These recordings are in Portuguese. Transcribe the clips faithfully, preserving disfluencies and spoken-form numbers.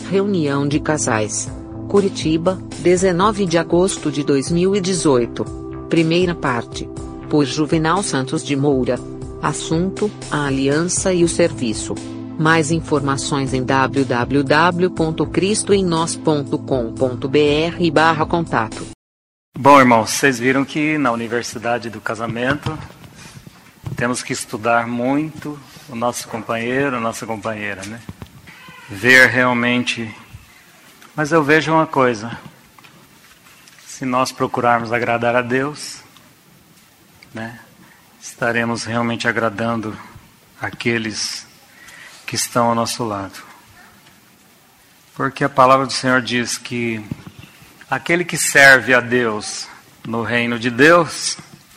Reunião de Casais. Curitiba, dezenove de agosto de dois mil e dezoito. Primeira parte. Por Juvenal Santos de Moura. Assunto: a aliança e o serviço. Mais informações em w w w ponto cristo em nós ponto com ponto b r barra contato. Bom, irmãos, vocês viram que na Universidade do Casamento temos que estudar muito o nosso companheiro, a nossa companheira, né? Ver realmente. Mas eu vejo uma coisa: se nós procurarmos agradar a Deus, né, estaremos realmente agradando aqueles que estão ao nosso lado. Porque a palavra do Senhor diz que aquele que serve a Deus no reino de Deus,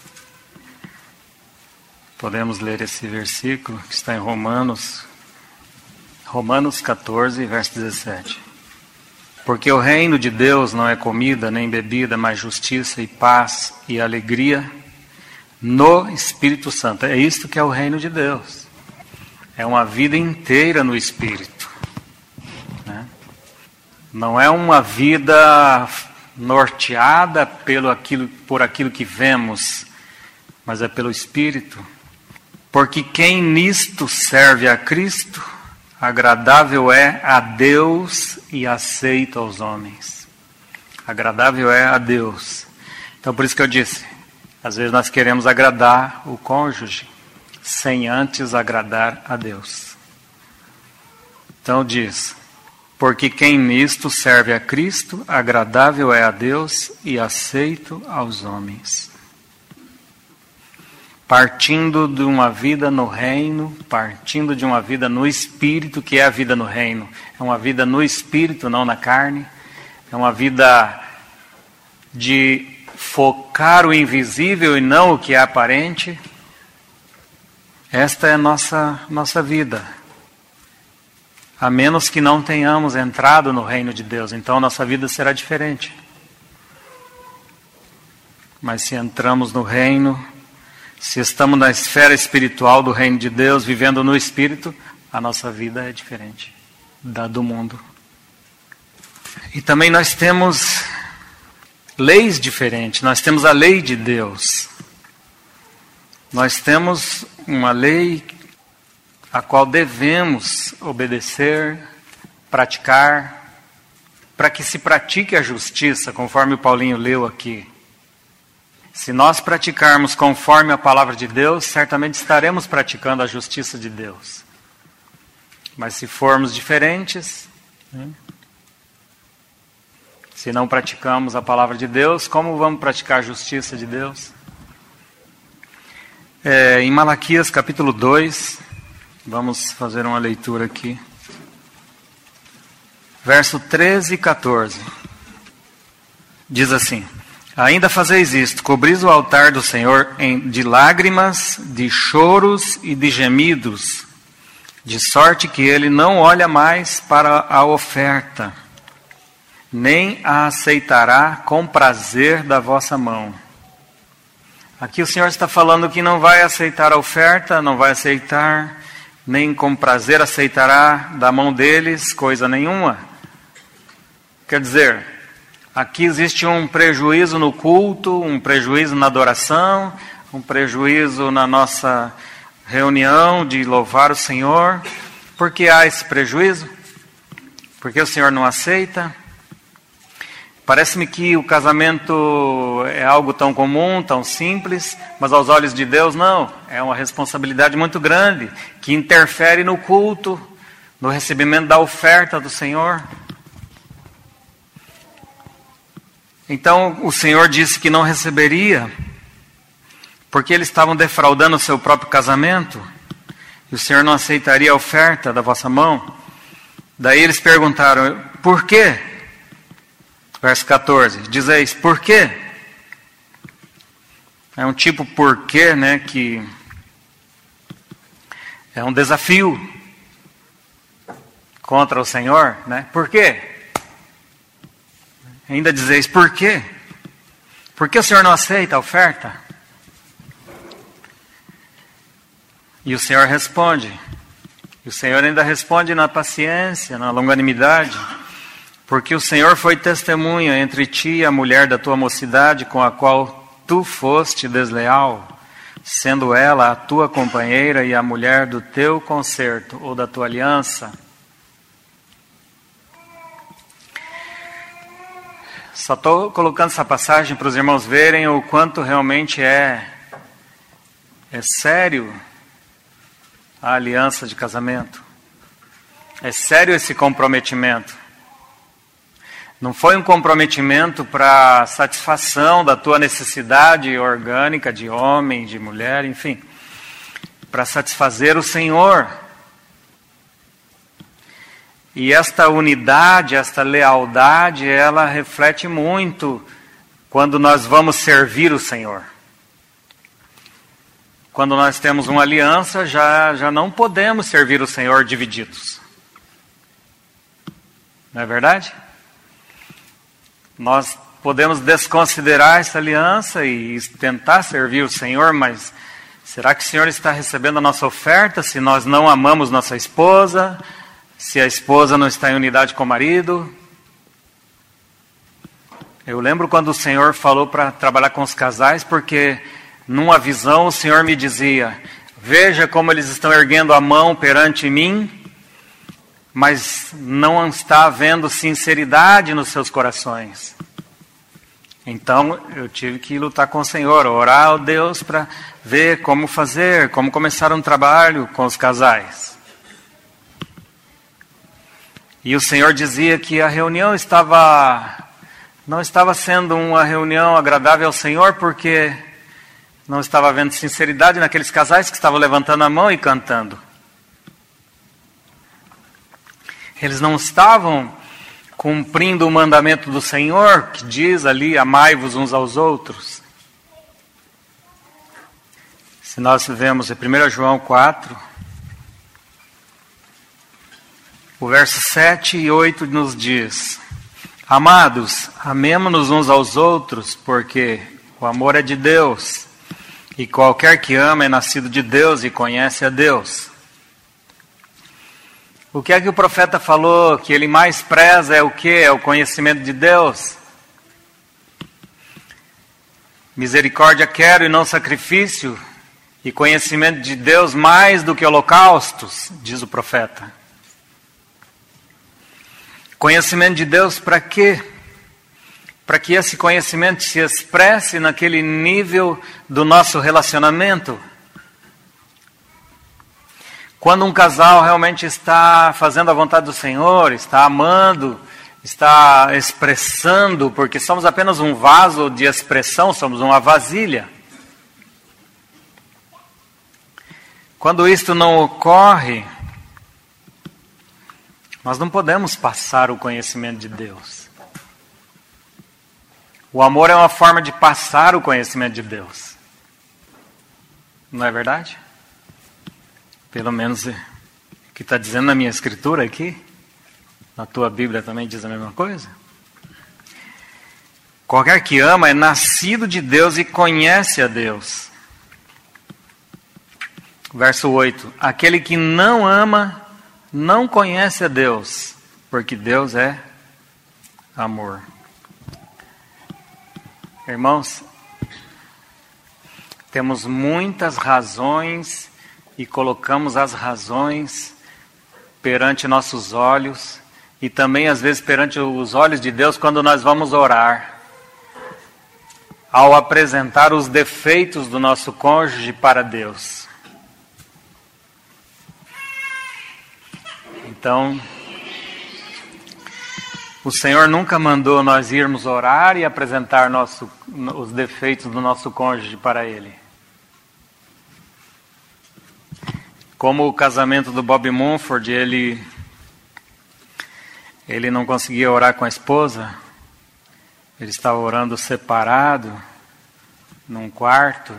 podemos ler esse versículo que está em Romanos, Romanos catorze, verso dezessete. Porque o reino de Deus não é comida nem bebida, mas justiça e paz e alegria no Espírito Santo. É isto que é o reino de Deus. É uma vida inteira no Espírito, né? Não é uma vida norteada pelo aquilo, por aquilo que vemos, mas é pelo Espírito. Porque quem nisto serve a Cristo, agradável é a Deus e aceito aos homens. Agradável é a Deus. Então por isso que eu disse, às vezes nós queremos agradar o cônjuge, sem antes agradar a Deus. Então diz: porque quem nisto serve a Cristo, agradável é a Deus e aceito aos homens. Partindo de uma vida no reino, partindo de uma vida no Espírito, que é a vida no reino. É uma vida no Espírito, não na carne. É uma vida de focar o invisível e não o que é aparente. Esta é a nossa, nossa vida. A menos que não tenhamos entrado no reino de Deus, então nossa vida será diferente. Mas se entramos no reino, se estamos na esfera espiritual do reino de Deus, vivendo no Espírito, a nossa vida é diferente da do mundo. E também nós temos leis diferentes. Nós temos a lei de Deus. Nós temos uma lei a qual devemos obedecer, praticar, para que se pratique a justiça, conforme o Paulinho leu aqui. Se nós praticarmos conforme a palavra de Deus, certamente estaremos praticando a justiça de Deus. Mas se formos diferentes, né, se não praticamos a palavra de Deus, como vamos praticar a justiça de Deus? É, em Malaquias capítulo dois, vamos fazer uma leitura aqui. Verso treze e catorze. Diz assim: ainda fazeis isto, cobris o altar do Senhor em, de lágrimas, de choros e de gemidos, de sorte que ele não olha mais para a oferta, nem a aceitará com prazer da vossa mão. Aqui o Senhor está falando que não vai aceitar a oferta, não vai aceitar, nem com prazer aceitará da mão deles coisa nenhuma. Quer dizer, aqui existe um prejuízo no culto, um prejuízo na adoração, um prejuízo na nossa reunião de louvar o Senhor. Por que há esse prejuízo? Porque o Senhor não aceita. Parece-me que o casamento é algo tão comum, tão simples, mas aos olhos de Deus não. É uma responsabilidade muito grande, que interfere no culto, no recebimento da oferta do Senhor. Então o Senhor disse que não receberia, porque eles estavam defraudando o seu próprio casamento, e o Senhor não aceitaria a oferta da vossa mão. Daí eles perguntaram: por quê? Verso catorze, dizeis, por quê? É um tipo porquê, né, que é um desafio contra o Senhor, né? Por quê? Ainda dizeis, por quê? Por que o Senhor não aceita a oferta? E o Senhor responde. E o Senhor ainda responde na paciência, na longanimidade. Porque o Senhor foi testemunha entre ti e a mulher da tua mocidade, com a qual tu foste desleal, sendo ela a tua companheira e a mulher do teu concerto ou da tua aliança. Só estou colocando essa passagem para os irmãos verem o quanto realmente é, é sério a aliança de casamento. É sério esse comprometimento. Não foi um comprometimento para satisfação da tua necessidade orgânica de homem, de mulher, enfim. Para satisfazer o Senhor. E esta unidade, esta lealdade, ela reflete muito quando nós vamos servir o Senhor. Quando nós temos uma aliança, já, já não podemos servir o Senhor divididos. Não é verdade? Nós podemos desconsiderar essa aliança e tentar servir o Senhor, mas será que o Senhor está recebendo a nossa oferta se nós não amamos nossa esposa? Se a esposa não está em unidade com o marido? Eu lembro quando o Senhor falou para trabalhar com os casais, porque numa visão o Senhor me dizia: veja como eles estão erguendo a mão perante mim, mas não está havendo sinceridade nos seus corações. Então eu tive que lutar com o Senhor, orar ao Deus para ver como fazer, como começar um trabalho com os casais. E o Senhor dizia que a reunião estava, não estava sendo uma reunião agradável ao Senhor, porque não estava havendo sinceridade naqueles casais que estavam levantando a mão e cantando. Eles não estavam cumprindo o mandamento do Senhor, que diz ali: amai-vos uns aos outros. Se nós vemos em primeiro João quatro, o verso sete e oito nos diz: amados, amemo-nos uns aos outros, porque o amor é de Deus, e qualquer que ama é nascido de Deus e conhece a Deus. O que é que o profeta falou que ele mais preza é o que? É o conhecimento de Deus. Misericórdia quero e não sacrifício, e conhecimento de Deus mais do que holocaustos, diz o profeta. Conhecimento de Deus para quê? Para que esse conhecimento se expresse naquele nível do nosso relacionamento. Quando um casal realmente está fazendo a vontade do Senhor, está amando, está expressando, porque somos apenas um vaso de expressão, somos uma vasilha. Quando isto não ocorre, nós não podemos passar o conhecimento de Deus. O amor é uma forma de passar o conhecimento de Deus. Não é verdade? Pelo menos o que está dizendo na minha escritura aqui. Na tua Bíblia também diz a mesma coisa. Qualquer que ama é nascido de Deus e conhece a Deus. Verso oito. Aquele que não ama não conhece a Deus, porque Deus é amor. Irmãos, temos muitas razões e colocamos as razões perante nossos olhos e também às vezes perante os olhos de Deus quando nós vamos orar. Ao apresentar os defeitos do nosso cônjuge para Deus. Então, o Senhor nunca mandou nós irmos orar e apresentar nosso, os defeitos do nosso cônjuge para Ele. Como o casamento do Bob Mumford, ele, ele não conseguia orar com a esposa, ele estava orando separado, num quarto,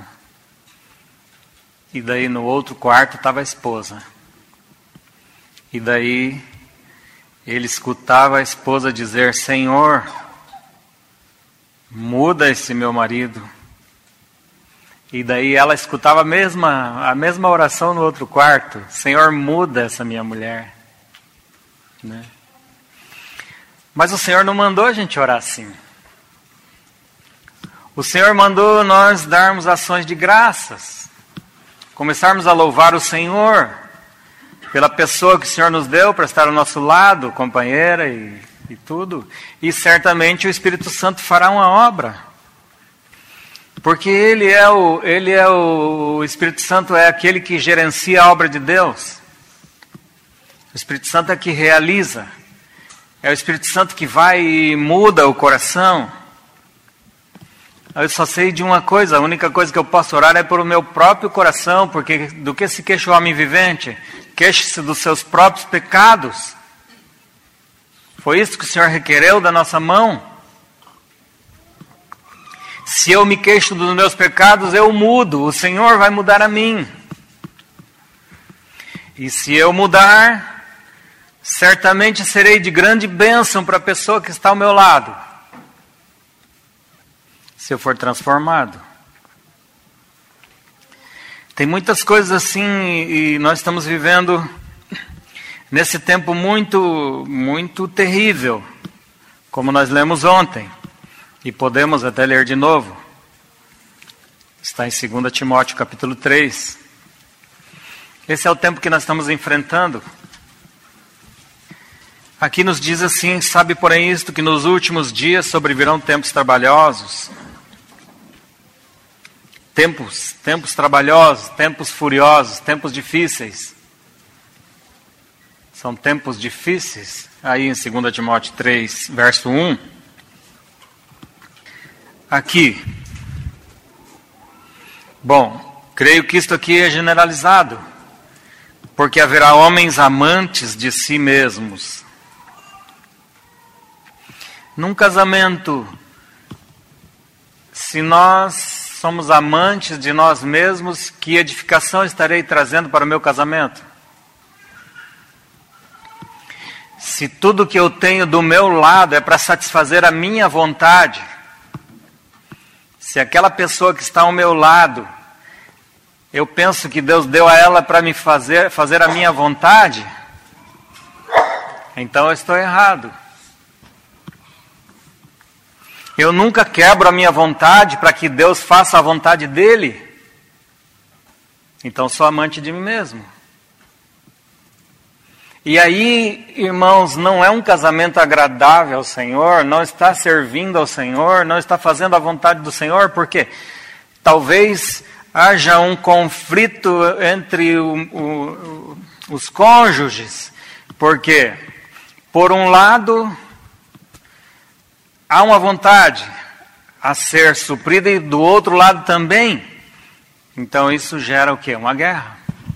e daí no outro quarto estava a esposa. E daí ele escutava a esposa dizer: Senhor, muda esse meu marido. E daí ela escutava a mesma, a mesma oração no outro quarto: Senhor, muda essa minha mulher. Né? Mas o Senhor não mandou a gente orar assim. O Senhor mandou nós darmos ações de graças, começarmos a louvar o Senhor pela pessoa que o Senhor nos deu para estar ao nosso lado, companheira e, e tudo. E certamente o Espírito Santo fará uma obra. Porque ele é o, ele é o, o Espírito Santo é aquele que gerencia a obra de Deus. O Espírito Santo é que realiza. É o Espírito Santo que vai e muda o coração. Eu só sei de uma coisa, a única coisa que eu posso orar é por o meu próprio coração, porque do que se queixa o homem vivente? Queixe-se dos seus próprios pecados. Foi isso que o Senhor requereu da nossa mão. Se eu me queixo dos meus pecados, eu mudo, o Senhor vai mudar a mim. E se eu mudar, certamente serei de grande bênção para a pessoa que está ao meu lado. Se eu for transformado. Tem muitas coisas assim, e nós estamos vivendo nesse tempo muito, muito terrível, como nós lemos ontem, e podemos até ler de novo. Está em dois Timóteo capítulo três. Esse é o tempo que nós estamos enfrentando. Aqui nos diz assim: sabe porém isto, que nos últimos dias sobrevirão tempos trabalhosos. Tempos, tempos trabalhosos, tempos furiosos, tempos difíceis. São tempos difíceis. Aí em dois Timóteo três, verso um. Aqui. Bom, creio que isto aqui é generalizado. Porque haverá homens amantes de si mesmos. Num casamento, se nós somos amantes de nós mesmos, que edificação estarei trazendo para o meu casamento? Se tudo que eu tenho do meu lado é para satisfazer a minha vontade, se aquela pessoa que está ao meu lado, eu penso que Deus deu a ela para me fazer, fazer a minha vontade, então eu estou errado. Eu nunca quebro a minha vontade para que Deus faça a vontade dele. Então sou amante de mim mesmo. E aí, irmãos, não é um casamento agradável ao Senhor, não está servindo ao Senhor, não está fazendo a vontade do Senhor, porque talvez haja um conflito entre o, o, os cônjuges, porque, por um lado, há uma vontade a ser suprida e do outro lado também. Então isso gera o quê? Uma guerra.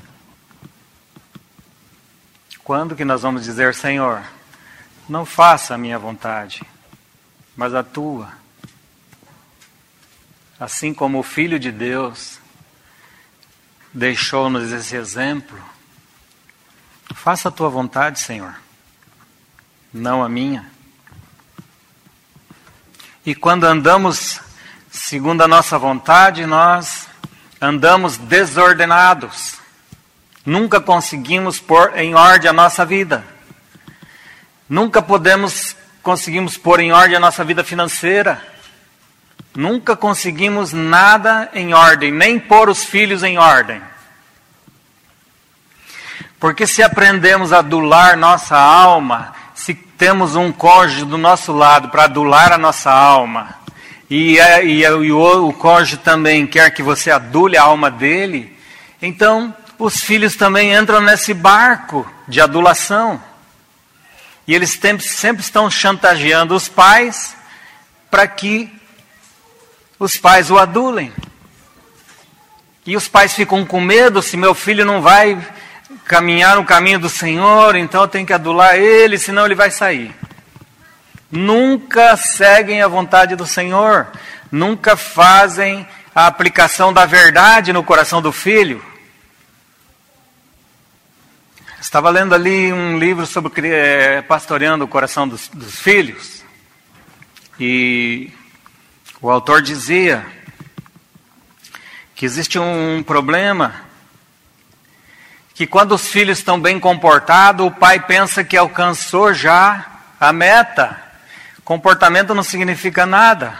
Quando que nós vamos dizer: Senhor, não faça a minha vontade, mas a tua? Assim como o Filho de Deus deixou-nos esse exemplo. Faça a tua vontade, Senhor, não a minha. E quando andamos segundo a nossa vontade, nós andamos desordenados. Nunca conseguimos pôr em ordem a nossa vida. Nunca podemos, conseguimos pôr em ordem a nossa vida financeira. Nunca conseguimos nada em ordem, nem pôr os filhos em ordem. Porque se aprendemos a adular nossa alma, se temos um cônjuge do nosso lado para adular a nossa alma, e, e, e o, o cônjuge também quer que você adule a alma dele, então os filhos também entram nesse barco de adulação. E eles sempre, sempre estão chantageando os pais para que os pais o adulem. E os pais ficam com medo: se meu filho não vai caminhar no caminho do Senhor, então eu tenho que adular ele, senão ele vai sair. Nunca seguem a vontade do Senhor, nunca fazem a aplicação da verdade no coração do filho. Estava lendo ali um livro sobre é, pastoreando o coração dos, dos filhos, e o autor dizia que existe um problema, que quando os filhos estão bem comportados, o pai pensa que alcançou já a meta. Comportamento não significa nada.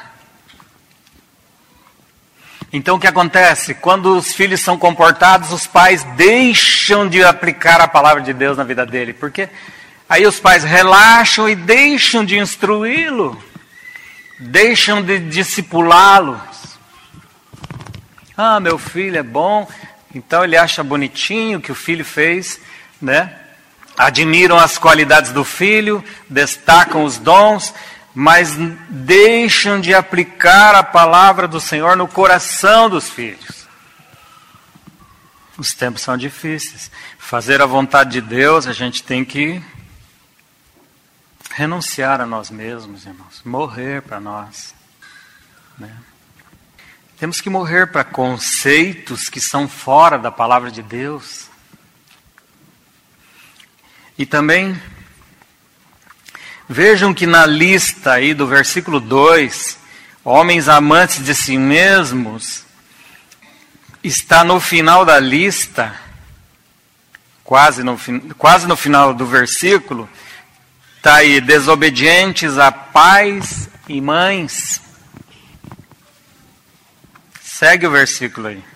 Então o que acontece? Quando os filhos são comportados, os pais deixam de aplicar a palavra de Deus na vida dele. Porque aí os pais relaxam e deixam de instruí-lo. Deixam de discipulá-lo. Ah, meu filho é bom. Então ele acha bonitinho o que o filho fez, né? Admiram as qualidades do filho, destacam os dons, mas deixam de aplicar a palavra do Senhor no coração dos filhos. Os tempos são difíceis. Fazer a vontade de Deus, a gente tem que renunciar a nós mesmos, irmãos. Morrer para nós, né? Temos que morrer para conceitos que são fora da palavra de Deus. E também, vejam que na lista aí do versículo dois, homens amantes de si mesmos, está no final da lista, quase no, quase no final do versículo, está aí, desobedientes a pais e mães. Segue o versículo aí.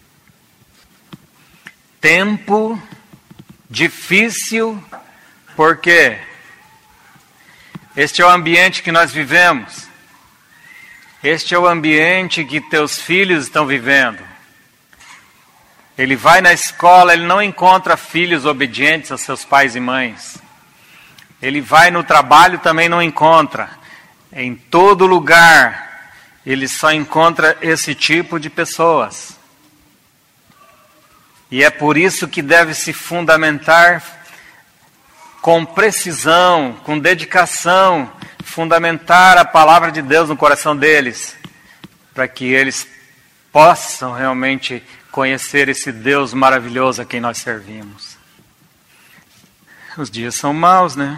Tempo difícil, porque este é o ambiente que nós vivemos. Este é o ambiente que teus filhos estão vivendo. Ele vai na escola, ele não encontra filhos obedientes a seus pais e mães. Ele vai no trabalho, também não encontra. Em todo lugar, ele só encontra esse tipo de pessoas. E é por isso que deve se fundamentar com precisão, com dedicação, fundamentar a palavra de Deus no coração deles, para que eles possam realmente conhecer esse Deus maravilhoso a quem nós servimos. Os dias são maus, né?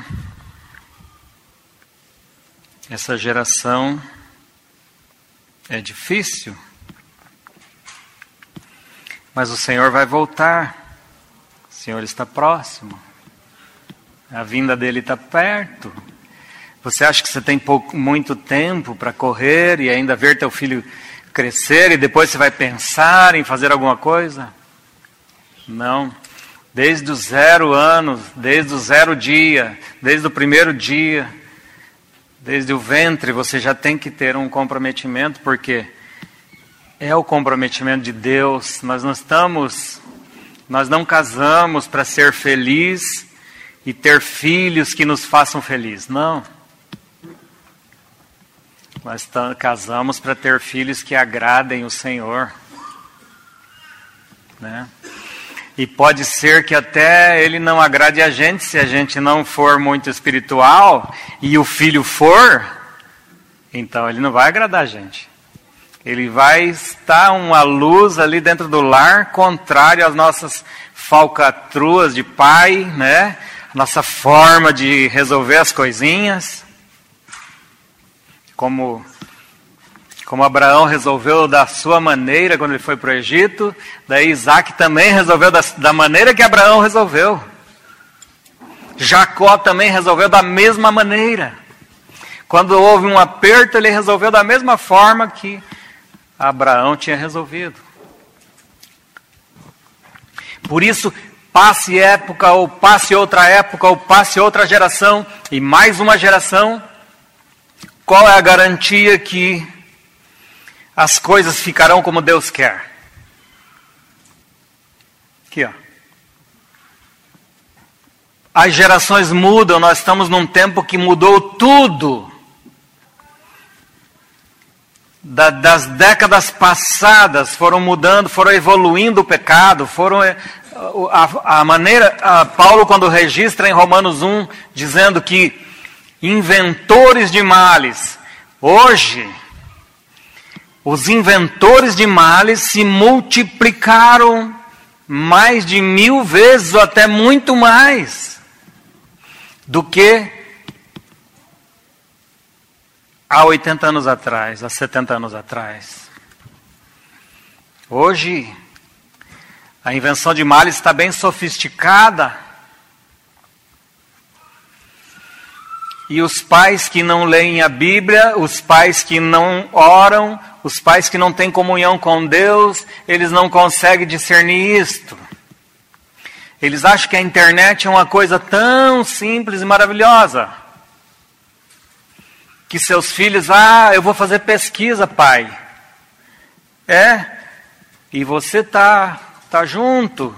Essa geração é difícil, mas o Senhor vai voltar. O Senhor está próximo. A vinda dele está perto. Você acha que você tem pouco, muito tempo para correr e ainda ver teu filho crescer e depois você vai pensar em fazer alguma coisa? Não. Desde os zero anos, desde o zero dia, desde o primeiro dia, desde o ventre, você já tem que ter um comprometimento, porque é o comprometimento de Deus. Nós não estamos, nós não casamos para ser feliz e ter filhos que nos façam feliz. Não. Nós casamos para ter filhos que agradem o Senhor, né? E pode ser que até ele não agrade a gente se a gente não for muito espiritual e o filho for, então ele não vai agradar a gente. Ele vai estar uma luz ali dentro do lar, contrário às nossas falcatruas de pai, né? Nossa forma de resolver as coisinhas. Como... Como Abraão resolveu da sua maneira quando ele foi para o Egito, daí Isaac também resolveu da, da maneira que Abraão resolveu. Jacó também resolveu da mesma maneira. Quando houve um aperto, ele resolveu da mesma forma que Abraão tinha resolvido. Por isso, passe época, ou passe outra época, ou passe outra geração, e mais uma geração, qual é a garantia que as coisas ficarão como Deus quer? Aqui, ó. As gerações mudam, nós estamos num tempo que mudou tudo. Da, das décadas passadas foram mudando, foram evoluindo o pecado, foram a, a maneira, a Paulo quando registra em Romanos um, dizendo que inventores de males, hoje os inventores de males se multiplicaram mais de mil vezes, ou até muito mais, do que há oitenta anos atrás, há setenta anos atrás. Hoje, a invenção de males está bem sofisticada. E os pais que não leem a Bíblia, os pais que não oram, os pais que não têm comunhão com Deus, eles não conseguem discernir isto. Eles acham que a internet é uma coisa tão simples e maravilhosa, que seus filhos, ah, eu vou fazer pesquisa, pai. É, e você tá, tá junto.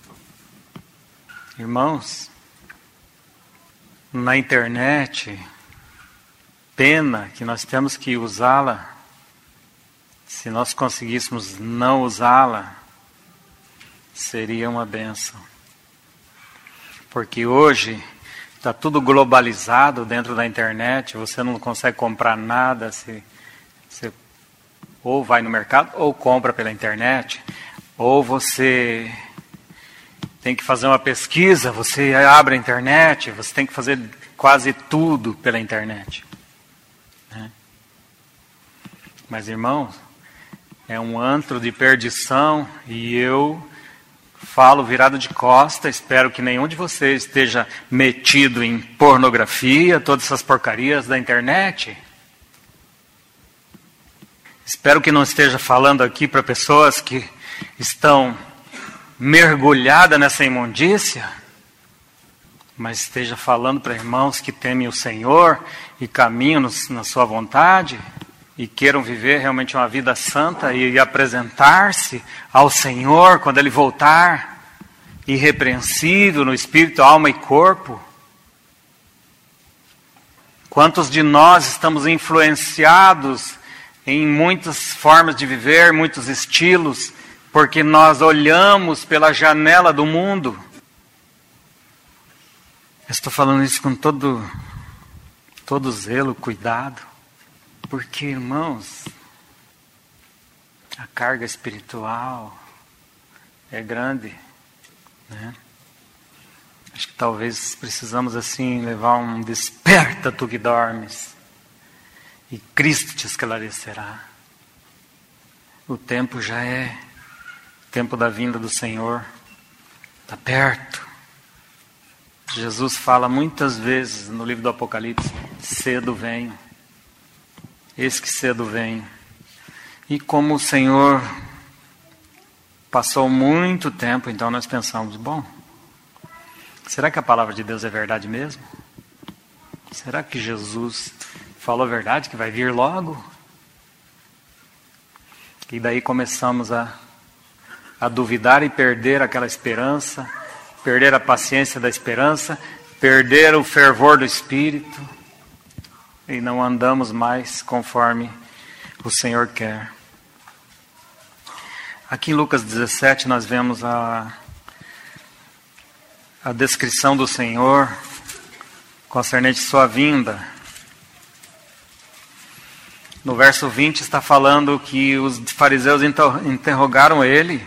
Irmãos, na internet, pena que nós temos que usá-la. Se nós conseguíssemos não usá-la, seria uma bênção. Porque hoje está tudo globalizado dentro da internet, você não consegue comprar nada, se, você ou vai no mercado ou compra pela internet, ou você tem que fazer uma pesquisa, você abre a internet, você tem que fazer quase tudo pela internet. Né? Mas, irmãos, é um antro de perdição e eu falo virado de costa, espero que nenhum de vocês esteja metido em pornografia, todas essas porcarias da internet. Espero que não esteja falando aqui para pessoas que estão mergulhadas nessa imundícia, mas esteja falando para irmãos que temem o Senhor e caminham no, na sua vontade e queiram viver realmente uma vida santa e, e apresentar-se ao Senhor quando Ele voltar, irrepreensível no espírito, alma e corpo. Quantos de nós estamos influenciados em muitas formas de viver, muitos estilos, porque nós olhamos pela janela do mundo? Eu estou falando isso com todo, todo zelo, cuidado. Porque, irmãos, a carga espiritual é grande, né? Acho que talvez precisamos assim levar um desperta tu que dormes e Cristo te esclarecerá. O tempo já é o tempo da vinda do Senhor, está perto. Jesus fala muitas vezes no livro do Apocalipse, cedo venho. Eis que cedo vem. E como o Senhor passou muito tempo, então nós pensamos, bom, será que a palavra de Deus é verdade mesmo? Será que Jesus falou a verdade, que vai vir logo? E daí começamos a, a duvidar e perder aquela esperança, perder a paciência da esperança, perder o fervor do Espírito. E não andamos mais conforme o Senhor quer. Aqui em Lucas dezessete nós vemos a, a descrição do Senhor concernente sua vinda. No verso vinte está falando que os fariseus interrogaram ele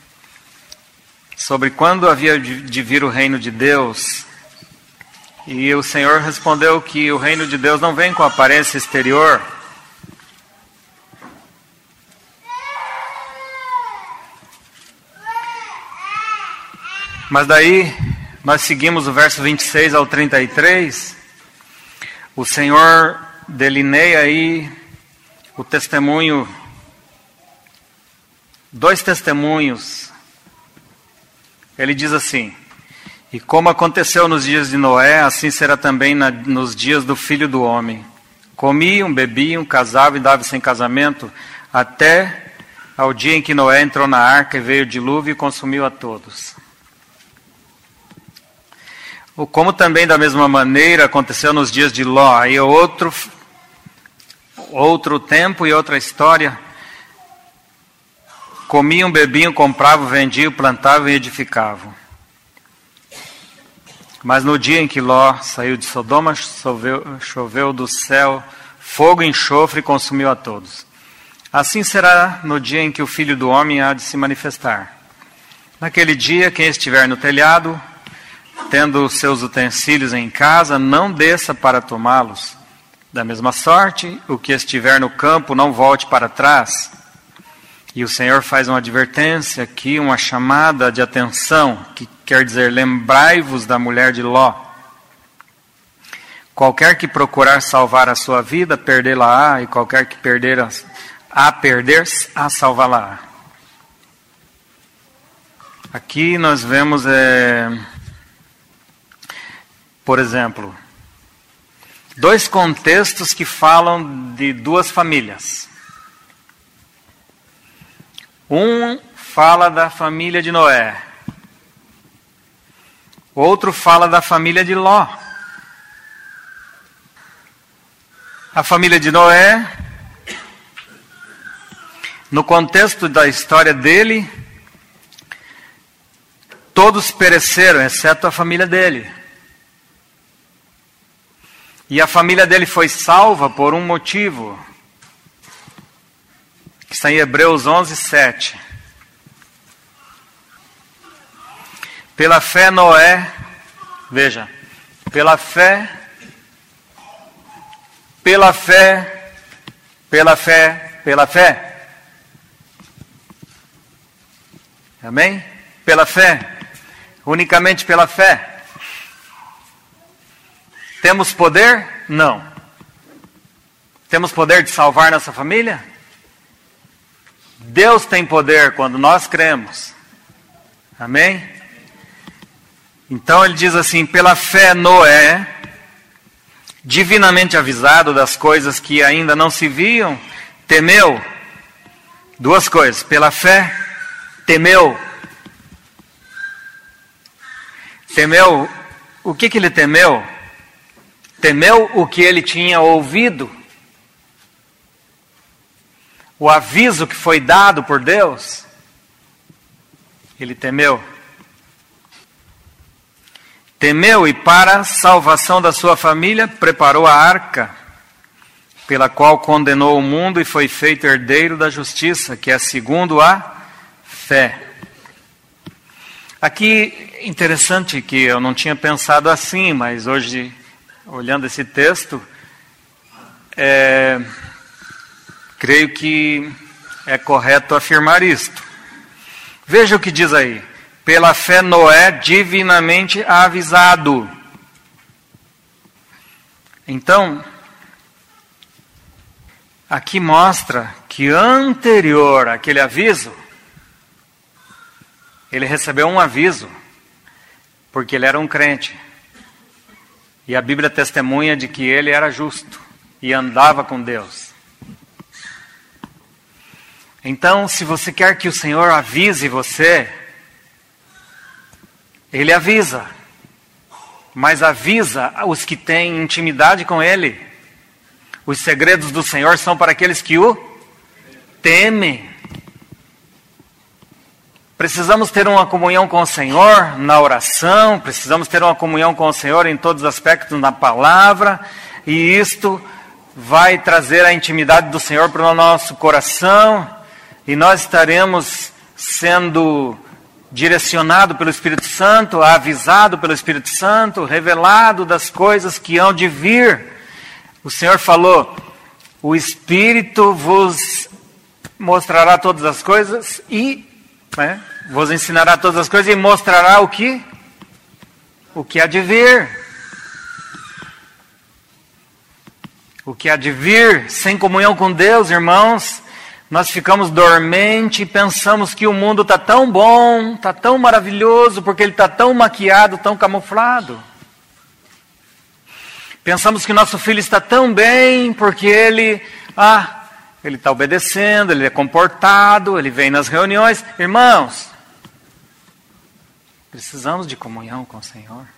sobre quando havia de vir o reino de Deus. E o Senhor respondeu que o reino de Deus não vem com aparência exterior. Mas daí, nós seguimos o verso vinte e seis ao trinta e três. O Senhor delineia aí o testemunho, dois testemunhos. Ele diz assim: e como aconteceu nos dias de Noé, assim será também na, nos dias do Filho do Homem. Comiam, bebiam, casavam e davam-se em casamento, até ao dia em que Noé entrou na arca e veio o dilúvio e consumiu a todos. Ou como também da mesma maneira aconteceu nos dias de Ló. Aí outro, outro tempo e outra história. Comiam, bebiam, compravam, vendiam, plantavam e edificavam. Mas no dia em que Ló saiu de Sodoma, choveu, choveu do céu fogo e enxofre e consumiu a todos. Assim será no dia em que o Filho do Homem há de se manifestar. Naquele dia, quem estiver no telhado, tendo os seus utensílios em casa, não desça para tomá-los. Da mesma sorte, o que estiver no campo, não volte para trás. E o Senhor faz uma advertência aqui, uma chamada de atenção, que quer dizer, lembrai-vos da mulher de Ló. Qualquer que procurar salvar a sua vida, perdê-la-á, e qualquer que perder a, a perder, a salvá-la-á. Aqui nós vemos, é, por exemplo, dois contextos que falam de duas famílias. Um fala da família de Noé. Outro fala da família de Ló. A família de Noé, no contexto da história dele, todos pereceram, exceto a família dele. E a família dele foi salva por um motivo, que está em Hebreus onze, sete. Pela fé Noé, veja, pela fé, pela fé, pela fé, pela fé. Amém? Pela fé, unicamente pela fé. Temos poder? Não. Temos poder de salvar nossa família? Deus tem poder quando nós cremos. Amém? Então ele diz assim, pela fé Noé, divinamente avisado das coisas que ainda não se viam, temeu. Duas coisas, pela fé, temeu. Temeu, o que que ele temeu? Temeu o que ele tinha ouvido. O aviso que foi dado por Deus. Ele temeu. Temeu e para a salvação da sua família preparou a arca, pela qual condenou o mundo e foi feito herdeiro da justiça, que é segundo a fé. Aqui, interessante que eu não tinha pensado assim, mas hoje, olhando esse texto, é, creio que é correto afirmar isto. Veja o que diz aí. Pela fé Noé, divinamente avisado. Então, aqui mostra que anterior àquele aviso, ele recebeu um aviso, porque ele era um crente. E a Bíblia testemunha de que ele era justo e andava com Deus. Então, se você quer que o Senhor avise você, Ele avisa, mas avisa os que têm intimidade com Ele. Os segredos do Senhor são para aqueles que o temem. Precisamos ter uma comunhão com o Senhor na oração, precisamos ter uma comunhão com o Senhor em todos os aspectos na palavra, e isto vai trazer a intimidade do Senhor para o nosso coração, e nós estaremos sendo direcionado pelo Espírito Santo, avisado pelo Espírito Santo, revelado das coisas que hão de vir. O Senhor falou, o Espírito vos mostrará todas as coisas e né, vos ensinará todas as coisas e mostrará o que? O que há de vir. O que há de vir, sem comunhão com Deus, irmãos, nós ficamos dormente e pensamos que o mundo está tão bom, está tão maravilhoso, porque ele está tão maquiado, tão camuflado. Pensamos que nosso filho está tão bem, porque ele ah, ele está obedecendo, ele é comportado, ele vem nas reuniões. Irmãos, precisamos de comunhão com o Senhor.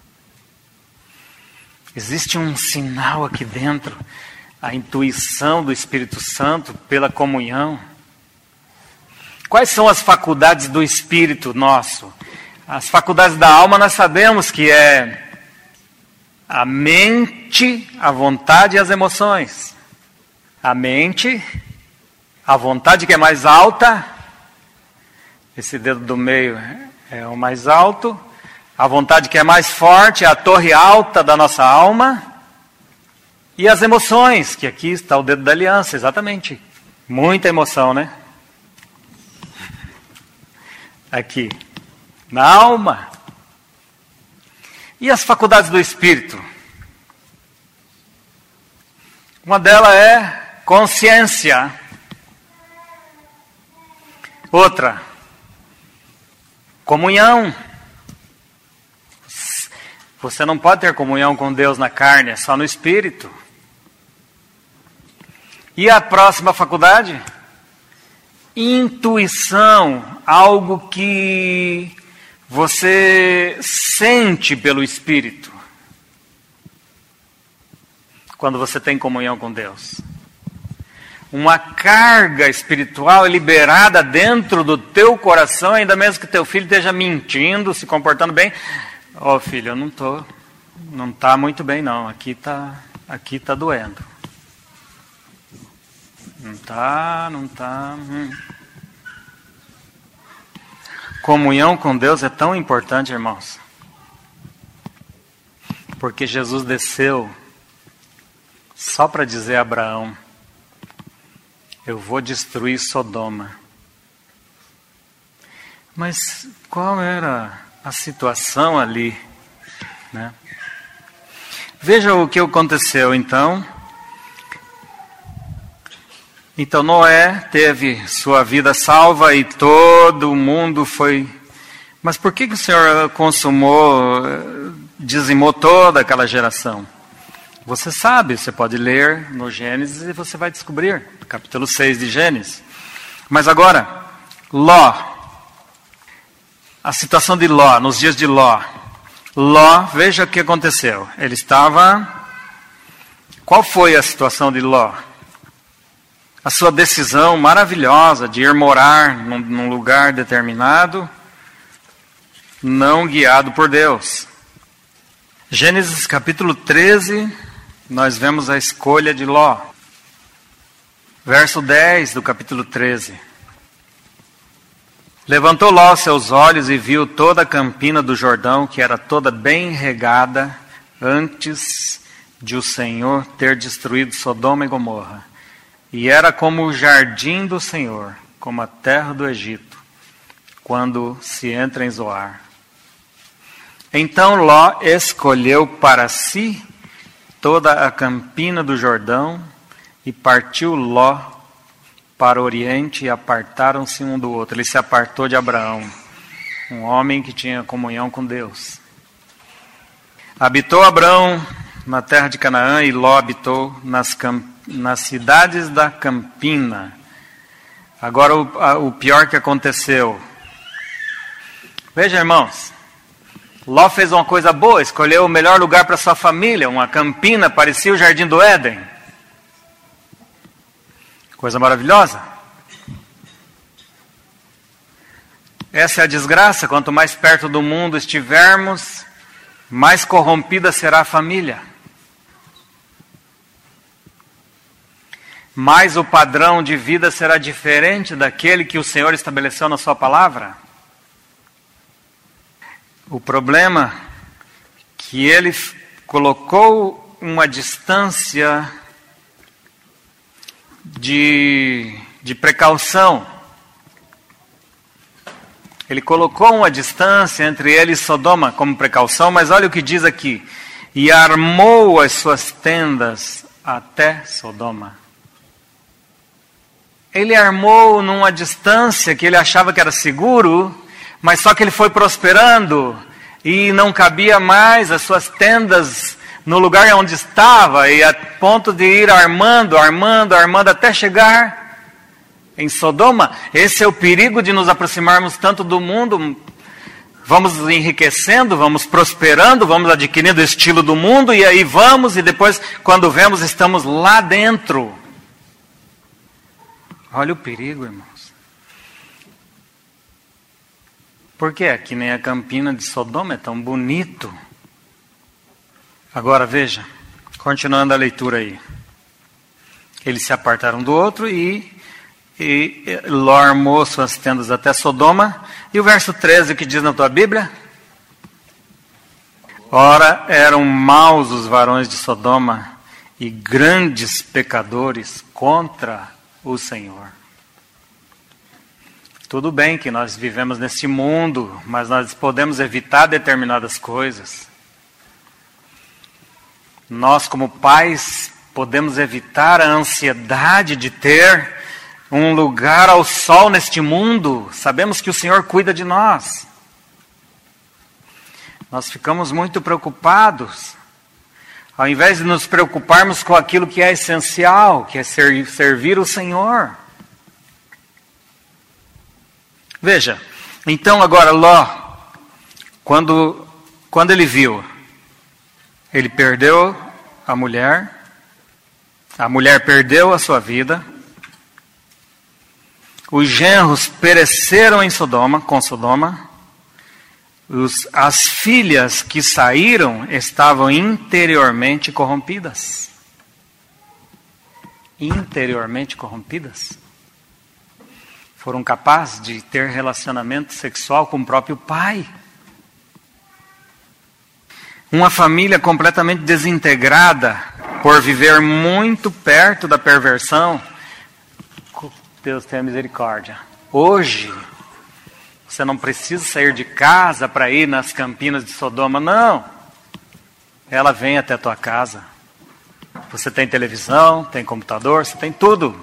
Existe um sinal aqui dentro, a intuição do Espírito Santo pela comunhão. Quais são as faculdades do Espírito nosso? As faculdades da alma nós sabemos que é a mente, a vontade e as emoções. A mente, a vontade que é mais alta, esse dedo do meio é o mais alto, a vontade que é mais forte, é a torre alta da nossa alma, e as emoções, que aqui está o dedo da aliança, exatamente. Muita emoção, né? Aqui, na alma. E as faculdades do Espírito? Uma delas é consciência. Outra, comunhão. Você não pode ter comunhão com Deus na carne, é só no Espírito. E a próxima faculdade? Intuição, algo que você sente pelo Espírito quando você tem comunhão com Deus. Uma carga espiritual liberada dentro do teu coração, ainda mesmo que teu filho esteja mentindo, se comportando bem. Ó, oh, filho, eu não tô, não tá muito bem não, aqui tá, aqui tá doendo. Não tá, não tá. Hum. Comunhão com Deus é tão importante, irmãos. Porque Jesus desceu só para dizer a Abraão: eu vou destruir Sodoma. Mas qual era a situação ali, né? Veja o que aconteceu então. Então Noé teve sua vida salva e todo mundo foi... Mas por que que o Senhor consumou, dizimou toda aquela geração? Você sabe, você pode ler no Gênesis e você vai descobrir, capítulo seis de Gênesis. Mas agora, Ló, a situação de Ló, nos dias de Ló. Ló, veja o que aconteceu. Ele estava... Qual foi a situação de Ló? A sua decisão maravilhosa de ir morar num, num lugar determinado, não guiado por Deus. Gênesis capítulo treze, nós vemos a escolha de Ló. Verso dez do capítulo treze. Levantou Ló seus olhos e viu toda a campina do Jordão, que era toda bem regada, antes de o Senhor ter destruído Sodoma e Gomorra. E era como o jardim do Senhor, como a terra do Egito, quando se entra em Zoar. Então Ló escolheu para si toda a campina do Jordão, e partiu Ló para o oriente, e apartaram-se um do outro. Ele se apartou de Abraão, um homem que tinha comunhão com Deus. Habitou Abraão na terra de Canaã, e Ló habitou nas, nas cidades da campina. Agora o, a, o pior que aconteceu. Veja, irmãos, Ló fez uma coisa boa, escolheu o melhor lugar para sua família, uma campina, parecia o Jardim do Éden. Coisa maravilhosa. Essa é a desgraça, quanto mais perto do mundo estivermos, mais corrompida será a família. Mais o padrão de vida será diferente daquele que o Senhor estabeleceu na sua palavra. O problema é que ele colocou uma distância de, de precaução. Ele colocou uma distância entre ele e Sodoma como precaução, mas olha o que diz aqui. E armou as suas tendas até Sodoma. Ele armou numa distância que ele achava que era seguro, mas só que ele foi prosperando e não cabia mais as suas tendas no lugar onde estava, e a ponto de ir armando, armando, armando até chegar em Sodoma. Esse é o perigo de nos aproximarmos tanto do mundo. Vamos enriquecendo, vamos prosperando, vamos adquirindo o estilo do mundo, e aí vamos, e depois, quando vemos, estamos lá dentro. Olha o perigo, irmãos. Por que é que nem a campina de Sodoma é tão bonito? Agora veja, continuando a leitura aí. Eles se apartaram do outro e, e, e Ló armou suas tendas até Sodoma. E o verso treze que diz na tua Bíblia? Ora, eram maus os varões de Sodoma e grandes pecadores contra o Senhor. Tudo bem que nós vivemos neste mundo, mas nós podemos evitar determinadas coisas. Nós, como pais, podemos evitar a ansiedade de ter um lugar ao sol neste mundo. Sabemos que o Senhor cuida de nós. Nós ficamos muito preocupados, ao invés de nos preocuparmos com aquilo que é essencial, que é ser, servir o Senhor. Veja, então agora Ló, quando, quando ele viu, ele perdeu a mulher, a mulher perdeu a sua vida, os genros pereceram em Sodoma, com Sodoma, os, as filhas que saíram estavam interiormente corrompidas. Interiormente corrompidas. Foram capazes de ter relacionamento sexual com o próprio pai. Uma família completamente desintegrada por viver muito perto da perversão. Deus tenha misericórdia. Hoje, você não precisa sair de casa para ir nas campinas de Sodoma, não. Ela vem até a tua casa. Você tem televisão, tem computador, você tem tudo.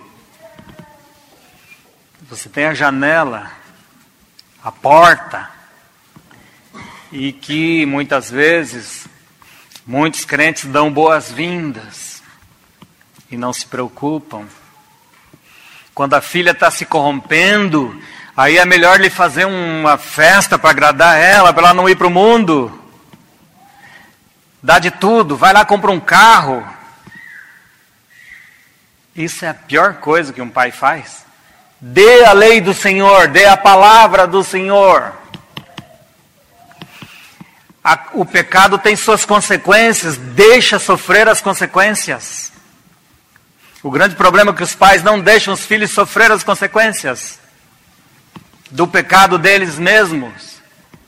Você tem a janela, a porta. E que muitas vezes, muitos crentes dão boas-vindas e não se preocupam. Quando a filha está se corrompendo, aí é melhor lhe fazer uma festa para agradar ela, para ela não ir para o mundo. Dá de tudo, vai lá, compra um carro. Isso é a pior coisa que um pai faz. Dê a lei do Senhor, dê a palavra do Senhor. A, o pecado tem suas consequências, deixa sofrer as consequências. O grande problema é que os pais não deixam os filhos sofrer as consequências do pecado deles mesmos.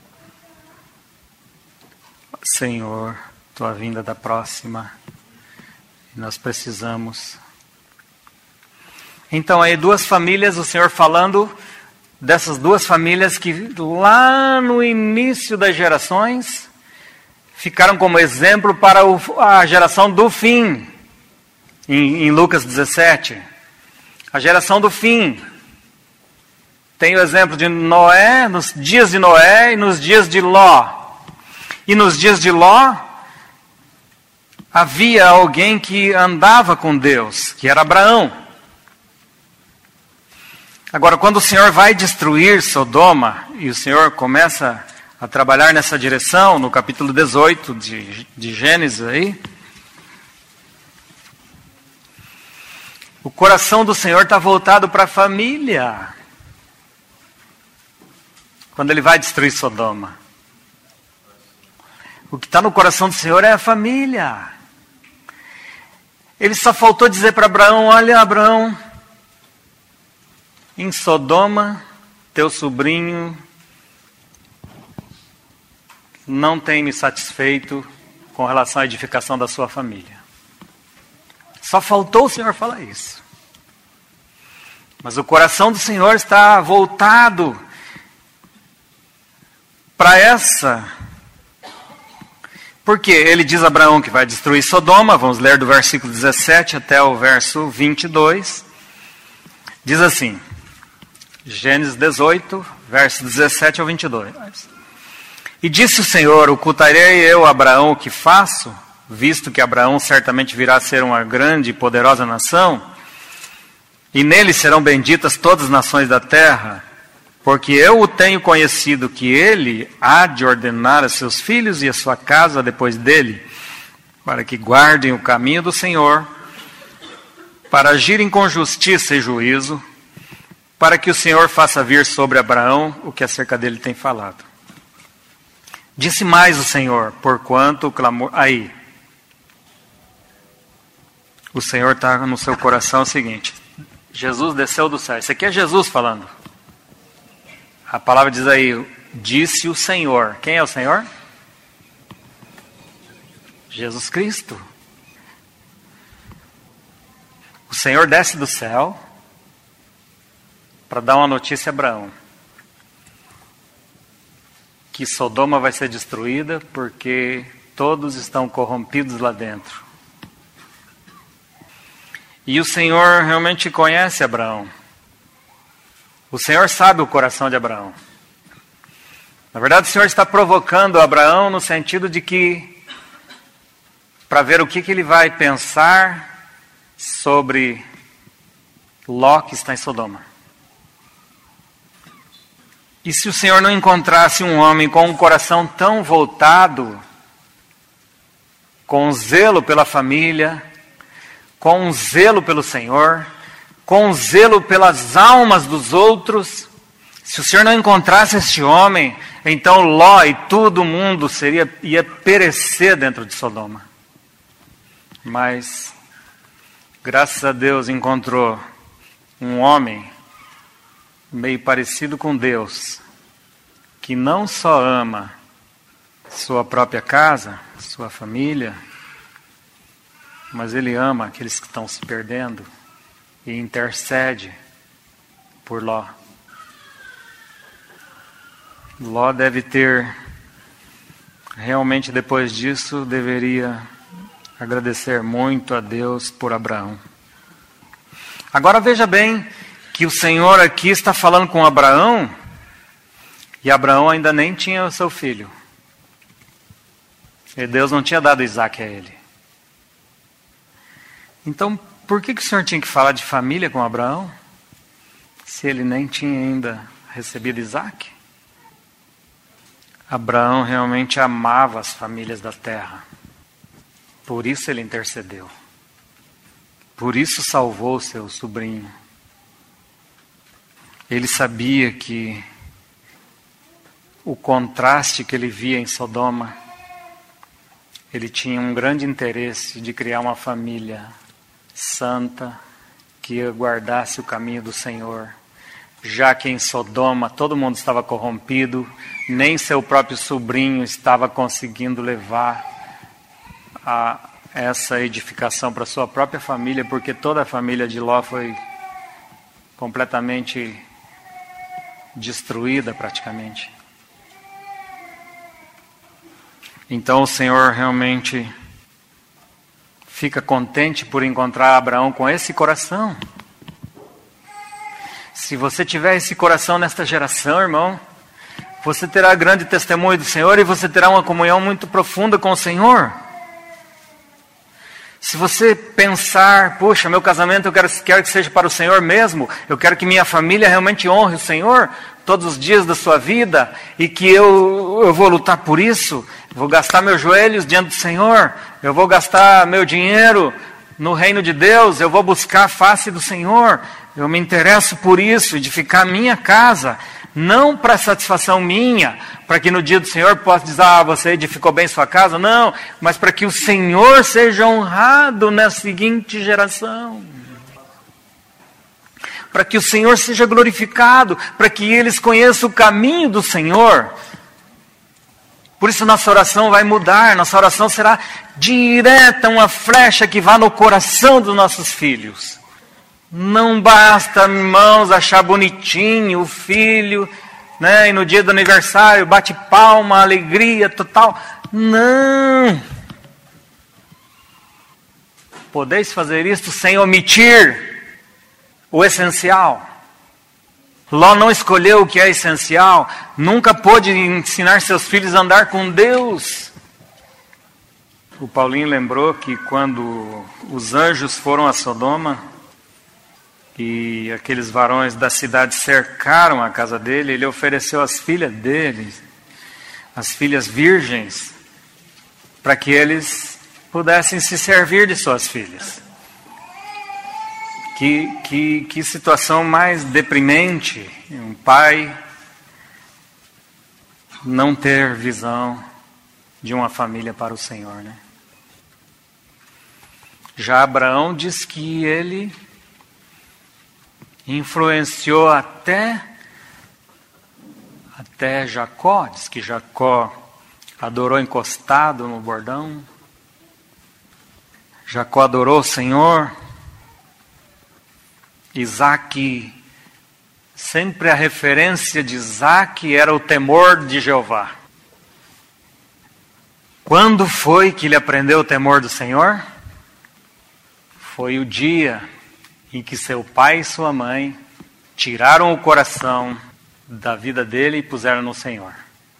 Senhor, tua vinda da próxima, nós precisamos. Então aí duas famílias, o Senhor falando dessas duas famílias que lá no início das gerações ficaram como exemplo para o, a geração do fim. Em, em Lucas dezessete, a geração do fim. Tem o exemplo de Noé, nos dias de Noé e nos dias de Ló. E nos dias de Ló, havia alguém que andava com Deus, que era Abraão. Agora, quando o Senhor vai destruir Sodoma, e o Senhor começa a trabalhar nessa direção, no capítulo dezoito de, de Gênesis aí, o coração do Senhor está voltado para a família. Quando Ele vai destruir Sodoma. O que está no coração do Senhor é a família. Ele só faltou dizer para Abraão, olha Abraão, em Sodoma, teu sobrinho não tem me satisfeito com relação à edificação da sua família. Só faltou o Senhor falar isso. Mas o coração do Senhor está voltado para essa. Porque ele diz a Abraão que vai destruir Sodoma. Vamos ler do versículo dezessete até o verso vinte e dois. Diz assim, Gênesis dezoito, verso dezessete ao vinte e dois. E disse o Senhor, ocultarei eu a Abraão o que faço? Visto que Abraão certamente virá a ser uma grande e poderosa nação, e nele serão benditas todas as nações da terra, porque eu o tenho conhecido que ele há de ordenar a seus filhos e a sua casa depois dele, para que guardem o caminho do Senhor, para agirem com justiça e juízo, para que o Senhor faça vir sobre Abraão o que acerca dele tem falado. Disse mais o Senhor, porquanto o clamor... Aí, o Senhor está no seu coração o seguinte, Jesus desceu do céu. Isso aqui é Jesus falando. A palavra diz aí, disse o Senhor. Quem é o Senhor? Jesus Cristo. O Senhor desce do céu para dar uma notícia a Abraão. Que Sodoma vai ser destruída porque todos estão corrompidos lá dentro. E o Senhor realmente conhece Abraão. O Senhor sabe o coração de Abraão. Na verdade, o Senhor está provocando Abraão no sentido de que, para ver o que, que ele vai pensar sobre Ló que está em Sodoma. E se o Senhor não encontrasse um homem com um coração tão voltado, com zelo pela família, com zelo pelo Senhor, com zelo pelas almas dos outros, se o Senhor não encontrasse este homem, então Ló e todo mundo seria, ia perecer dentro de Sodoma. Mas, graças a Deus, encontrou um homem meio parecido com Deus, que não só ama sua própria casa, sua família, mas ele ama aqueles que estão se perdendo e intercede por Ló. Ló deve ter, realmente depois disso, deveria agradecer muito a Deus por Abraão. Agora veja bem que o Senhor aqui está falando com Abraão, e Abraão ainda nem tinha o seu filho. E Deus não tinha dado Isaac a ele. Então, por que, que o Senhor tinha que falar de família com Abraão, se ele nem tinha ainda recebido Isaac? Abraão realmente amava as famílias da terra. Por isso ele intercedeu. Por isso salvou seu sobrinho. Ele sabia que o contraste que ele via em Sodoma, ele tinha um grande interesse de criar uma família santa, que guardasse o caminho do Senhor, já que em Sodoma todo mundo estava corrompido, nem seu próprio sobrinho estava conseguindo levar a essa edificação para sua própria família, porque toda a família de Ló foi completamente destruída praticamente. Então o Senhor realmente fica contente por encontrar Abraão com esse coração. Se você tiver esse coração nesta geração, irmão, você terá grande testemunho do Senhor e você terá uma comunhão muito profunda com o Senhor. Se você pensar, puxa, meu casamento eu quero, quero que seja para o Senhor mesmo, eu quero que minha família realmente honre o Senhor todos os dias da sua vida, e que eu, eu vou lutar por isso, vou gastar meus joelhos diante do Senhor, eu vou gastar meu dinheiro no reino de Deus, eu vou buscar a face do Senhor, eu me interesso por isso, edificar minha casa, não para satisfação minha, para que no dia do Senhor possa dizer, ah, você edificou bem sua casa, não, mas para que o Senhor seja honrado na seguinte geração. Para que o Senhor seja glorificado, para que eles conheçam o caminho do Senhor. Por isso nossa oração vai mudar, nossa oração será direta, uma flecha que vá no coração dos nossos filhos. Não basta, irmãos, achar bonitinho o filho, né, e no dia do aniversário bate palma, alegria total. Não! Podeis fazer isto sem omitir o essencial. Ló não escolheu o que é essencial, nunca pôde ensinar seus filhos a andar com Deus. O Paulinho lembrou que quando os anjos foram a Sodoma e aqueles varões da cidade cercaram a casa dele, ele ofereceu as filhas dele, as filhas virgens, para que eles pudessem se servir de suas filhas. Que, que, que situação mais deprimente, um pai não ter visão de uma família para o Senhor, né? Já Abraão diz que ele influenciou até, até Jacó, diz que Jacó adorou encostado no bordão, Jacó adorou o Senhor. Isaac, sempre a referência de Isaac era o temor de Jeová. Quando foi que ele aprendeu o temor do Senhor? Foi o dia em que seu pai e sua mãe tiraram o coração da vida dele e puseram no Senhor.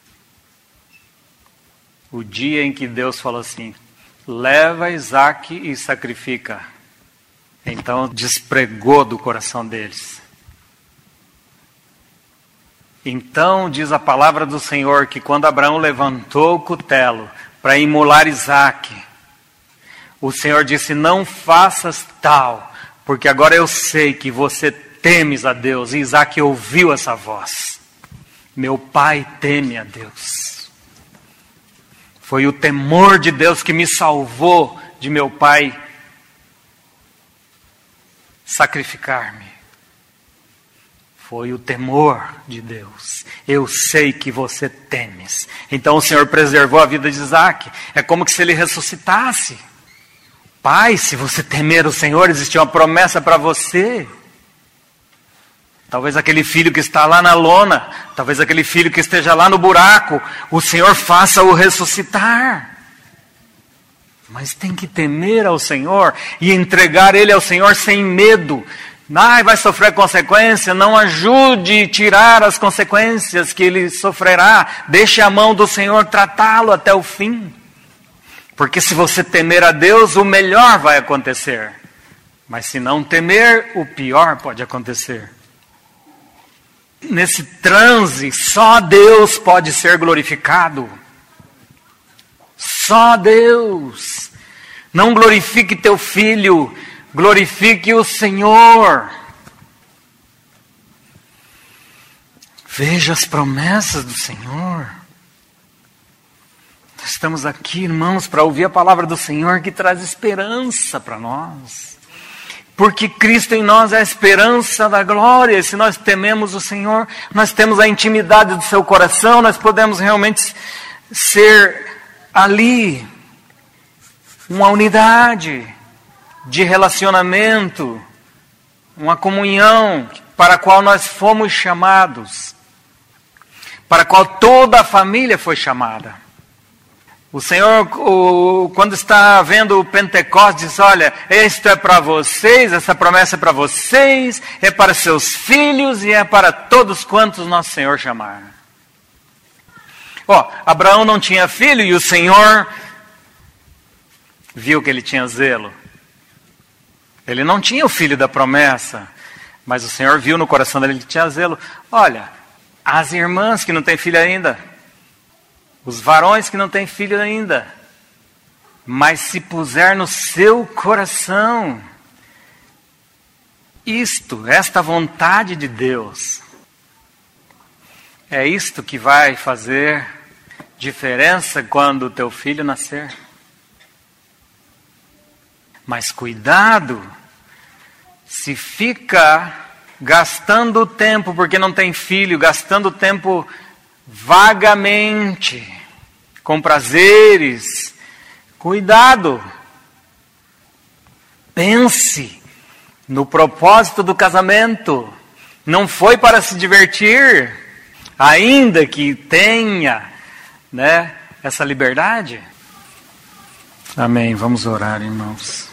O dia em que Deus falou assim: leva Isaque e sacrifica. Então despregou do coração deles. Então diz a palavra do Senhor que quando Abraão levantou o cutelo para imolar Isaque, o Senhor disse: não faças tal, porque agora eu sei que você temes a Deus. E Isaque ouviu essa voz: meu pai teme a Deus. Foi o temor de Deus que me salvou de meu pai sacrificar-me. Foi o temor de Deus. Eu sei que você temes. Então o Senhor preservou a vida de Isaque. É como que se ele ressuscitasse. Pai, se você temer o Senhor, existe uma promessa para você. Talvez aquele filho que está lá na lona, talvez aquele filho que esteja lá no buraco, o Senhor faça-o ressuscitar. Mas tem que temer ao Senhor e entregar ele ao Senhor sem medo. Ai, vai sofrer consequência, não ajude a tirar as consequências que ele sofrerá. Deixe a mão do Senhor tratá-lo até o fim. Porque se você temer a Deus, o melhor vai acontecer. Mas se não temer, o pior pode acontecer. Nesse transe, só Deus pode ser glorificado. Só Deus. Não glorifique teu filho, glorifique o Senhor. Veja as promessas do Senhor. Nós estamos aqui, irmãos, para ouvir a palavra do Senhor que traz esperança para nós. Porque Cristo em nós é a esperança da glória. Se nós tememos o Senhor, nós temos a intimidade do seu coração, nós podemos realmente ser ali uma unidade de relacionamento, uma comunhão para a qual nós fomos chamados, para a qual toda a família foi chamada. O Senhor, o, quando está vendo o Pentecostes, diz: olha, isto é para vocês, essa promessa é para vocês, é para seus filhos e é para todos quantos nosso Senhor chamar. Ó, oh, Abraão não tinha filho e o Senhor viu que ele tinha zelo. Ele não tinha o filho da promessa, mas o Senhor viu no coração dele que tinha zelo. Olha, as irmãs que não têm filho ainda, os varões que não têm filho ainda, mas se puser no seu coração isto, esta vontade de Deus, é isto que vai fazer diferença quando o teu filho nascer. Mas cuidado, se fica gastando tempo porque não tem filho, gastando tempo vagamente, com prazeres, cuidado. Pense no propósito do casamento. Não foi para se divertir, ainda que tenha, né, essa liberdade. Amém. Vamos orar, irmãos.